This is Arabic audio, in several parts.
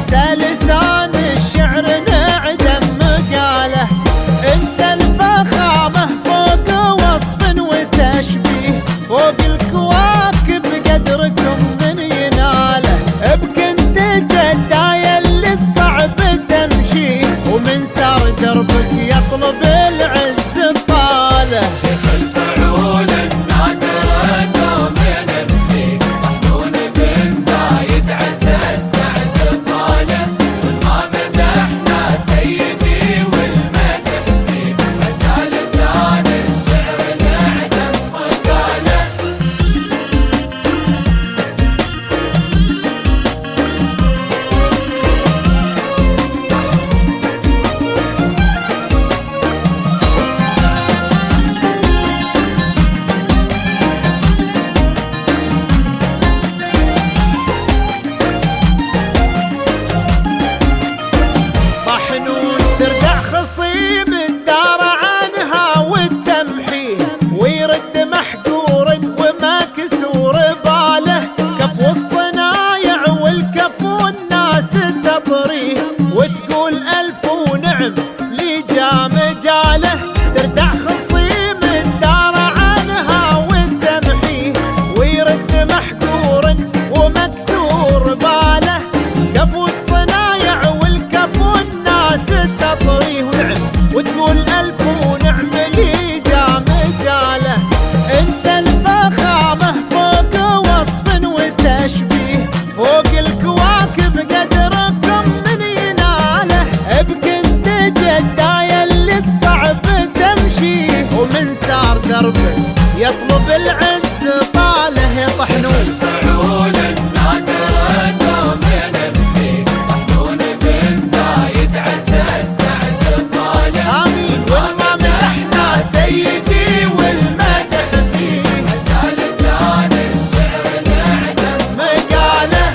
هسه لسان الشعر نعدم مقاله. انت الفخامة فوق وصف وتشبيه، فوق الكواكب قدركم من يناله. بكنت جدايا اللي الصعب تمشيه، ومن سار دربك يطلب العز طاله. شيخ الفعول النادرة دومين فيك، محمود بن زايد عسى السعد طاله. وما مدحنا سيدي والمدح فيك، هسه لسان الشعر نعدم مقاله. ترجع خصيب الدار عنها والتمحيه، ويرد محقور ومكسور باله. كفو الصنايع والكفو الناس تطريه، وتقول ألف ونعم لي جا مجاله. تردع خصيب الدار عنها والتمحيه، ويرد محقور ومكسور باله. كفو الصنايع والكفو الناس تطريه ونعم، وتقول ألف ونعم لي جا مجاله. انت الفخامة فوق وصف وتشبيه، فوق الكواكب قدركم من يناله. بكنت جدايا اللي الصعب تمشيه، ومن سار دربه يطلب العز طاله. يا طحنون الفعول النادرة دومين فيك، محمود بن زايد عسى السعد طاله. آمين. وما مدحنا سيدي والمدح فيه، هسه لسان الشعر نعدم مقاله.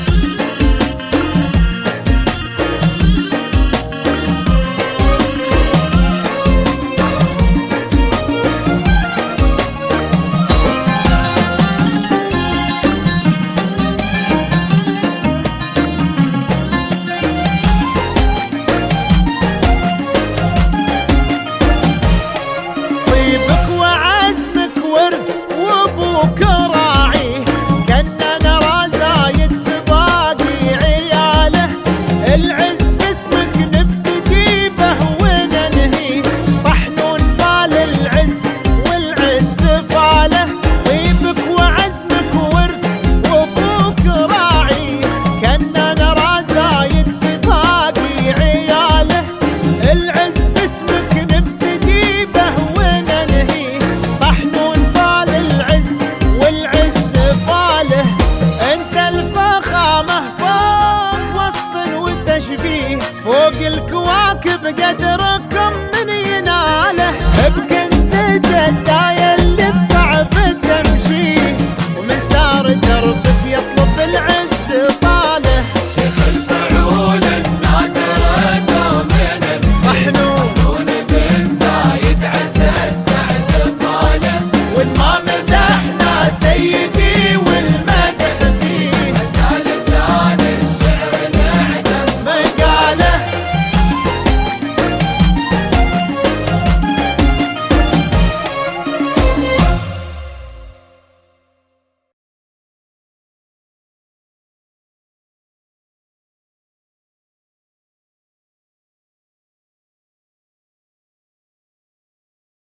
طيبك وعزمك ورث وابوك راعيه، كان نرى زايد في باقي عياله.